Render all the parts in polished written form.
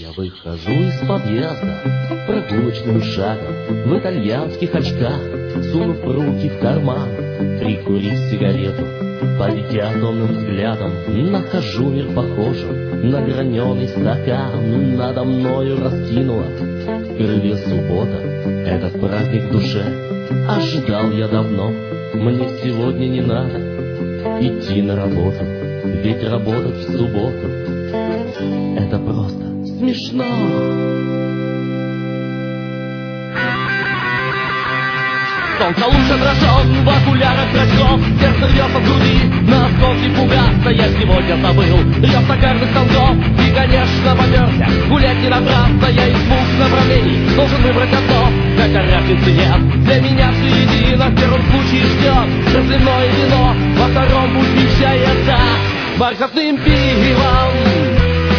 Я выхожу из подъезда прогулочным шагом в итальянских очках, сунув руки в карман, прикурив сигарету, поведя томным взглядом, нахожу мир похожим на граненый стакан. Надо мною раскинула крылья суббота, этот праздник в душе ожидал я давно. Мне сегодня не надо идти на работу, ведь работать в субботу — это просто смешно. Солнце лучше отражен в окулярах очков, сердце рвется в груди, на осколки пугаться я сегодня забыл. Рев токарных станков и, конечно, поперся. Гулять не набраться, я из двух направлений должен выбрать одно. Хотя разницы нет, для меня все едино. В первом случае ждет разливное вино, во втором путь венчается бархатным пивом.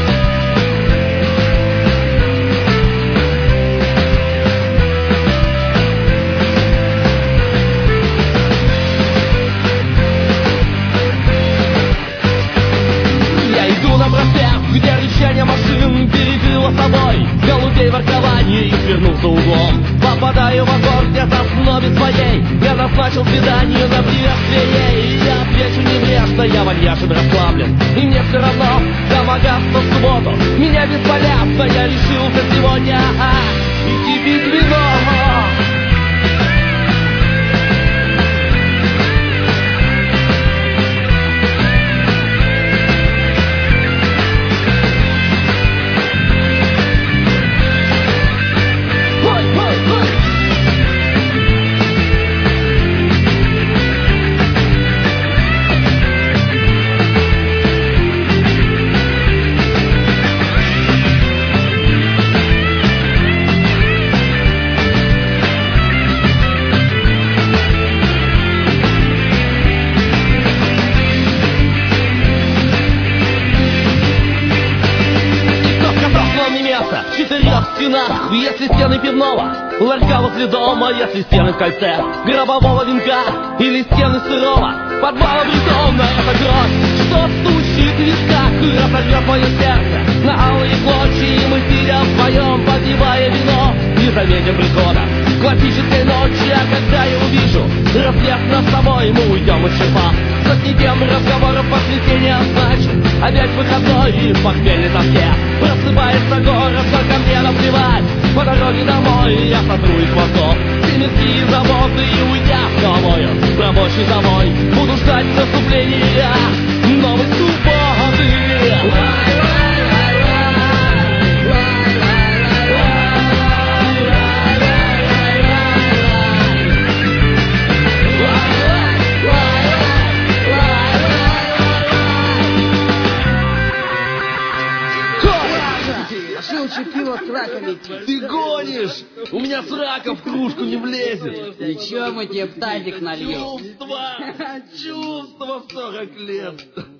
Где рычание машин перекрыло собой голубей воркование и свернул за углом. Попадаю в аккорд где-то в основе своей. Я назначил свидание на приветствие ей. Я отвечу небрежно, я вальяжен расслаблен, и мне все равно домогаться в субботу. Меня бесполезно, я решился сегодня идти пить вино. Если стены пивного ларька возле дома, если стены в кольце гробового венка или стены сырого подвала бретона, это кровь, что стучит в висках и разорвет мое сердце на алые клочья. И мы, сидя вдвоем, попивая вино, не заметим прихода классической ночи. А когда я увижу рассвет над собой, мы уйдем исчерпав сотни тем разговоров. Воскресенье значит опять выходной и в похмельной тоске просыпается город, только мне наплевать. По дороге домой я сотру из мозгов все мирские заботы и, уйдя в новую рабочий домой, буду ждать наступления новой субботы. Пиво с раками. Ты гонишь? У меня с рака в кружку не влезет. Ничего, мы тебе в тазик нальем. Чувство в 40 лет.